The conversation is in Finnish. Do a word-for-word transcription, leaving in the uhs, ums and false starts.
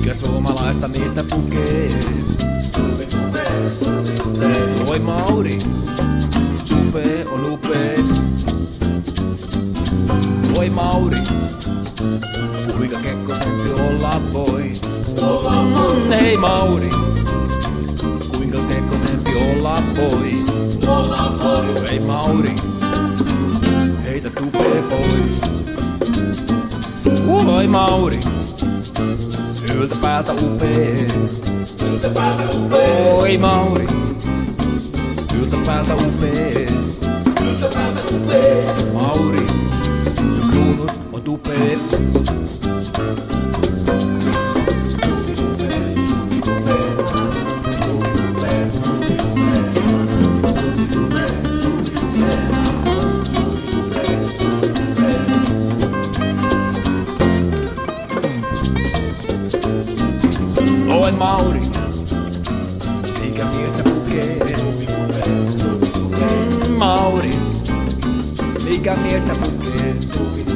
mikä suomalaista miestä pukee. Oi Mauri, upee on upee. Oi Mauri, kuinka kekkosempi olla pois. Hei Mauri, kuinka kekkosempi olla pois. Hei Mauri, heitä tupee pois. Oi Mauri, yltä päältä upee. Oi Mauri, yltä päältä upee. Mauri, sun kruunus on tupee. Oi Mauri, mikä miestä pukee. Mauri, mikä miestä pukee.